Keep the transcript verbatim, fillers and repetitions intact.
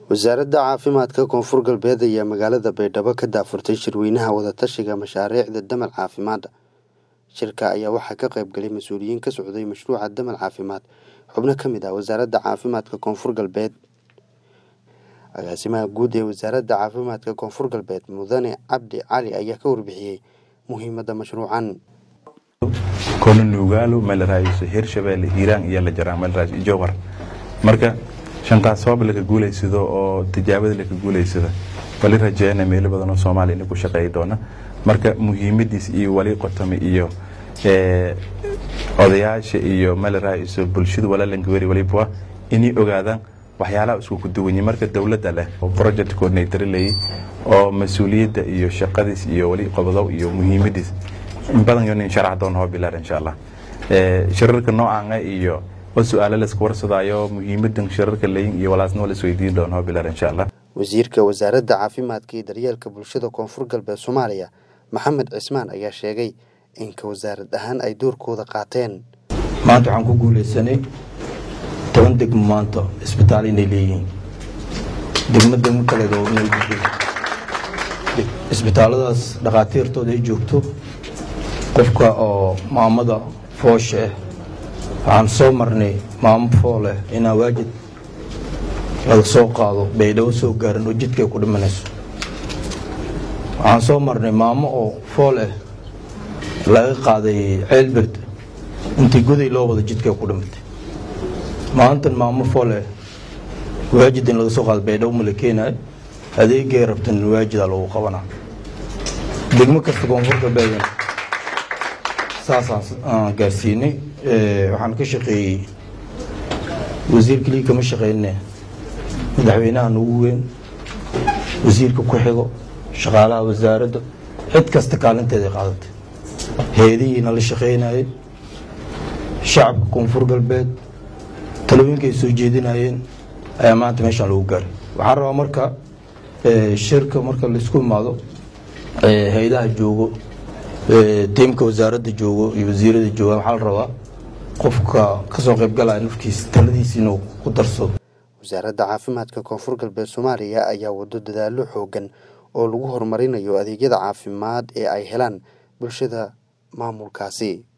wasaaradda caafimaadka koonfur galbeed ayaa magaalada Baydhabo ka daafurtay shirweynaha wada tashiga mashaariicda damal caafimaad. Shirka ayaa waxaa ka qayb galay mas'uuliyiin ka socday mashruuca damal caafimaad, xubno ka mid ah wasaaradda caafimaadka koonfur galbeed. Agaasimaha guud ee wasaaradda caafimaadka koonfur galbeed Mudane Cabdi Cali ayaa ka warbixiyay muhiimadda mashruucan. كون نوغالو مال رايس هيرشبيل إيران يلا جرا مال رايس جوهر مركا شنقا صوب لك جولي سيدو أو تجاوز لك جولي سيدا فلي رجعنا ميل بدنا صومالي نكو شقي دونا مركا مهم ديس إيو ولي قطم إيو أضياش إيو مال رايس بلشيد ولا لنكوري ولي بوا إني أقعدا وحيالا أسوق الدنيا مركا الدولة ده وبروجكت كورنيتر اللي أو مسؤولية إيو شقاديس إيو ولي قبضوا إيو مهم ديس بدن يونين شرح دون هو بلاد إن شاء الله. شركة نوعاً إياه وسؤال الأسكور صدايا مهمة شركة اللي يولاسنا ولا سويدين دون هو بلاد إن شاء الله. وزيرك وزارة عافيمادك دريال كبلشدة كونفور قلب الصومالية محمد عثمان أيا شيغي إنك وزارة أهان أي دور كودا قاتين. ما أنتو عنكو قولي السنة توندق ما أنتو إسبتالين إليين دقمة دقمة كلا دوبنا الجديد إسبتالة داس دقاتير تو دي جوكتو qofka oo maamada fooshe aan soo marnay maam foole ina waajid laga soo qaado Baydhabo soo gaaran oo jidkay ku dhimanayso aan soo marnay maamo oo foole laga qaaday Ceelbird intii guday loo wada jidkay ku dhimatay maanta maamo foole waajid in laga soo qaado Baydhabo malakeenay adeegay rabtan waajid lagu qabanaa degmo kasta koonfur galbeed ساساس قاسيني وحن كشقي وزير كلي كم شقينا مدحوينها نوين وزير كوحيغو شغالها وزارة حد كاستقالن تدي قادت هذه نال شقينا شعب كونفور قلبت تلوين كي سوجيدين هاين ايامات ماشي على وقار وحروا مركا الشركة مركا اللي سكون ماضو هيدا جوجو تيمka wasaaradda joogo iyo wasiirada jooga waxa la rabaa qofka ka soo qayb galaya nafkiisa taladiisa inuu ku darsado. wasaaradda caafimaadka koonfur galbeed Soomaaliya ayaa wado dadaalo xoogan oo lagu horumarinayo adeegyada caafimaad ee ay helaan bulshada maamulkaasi.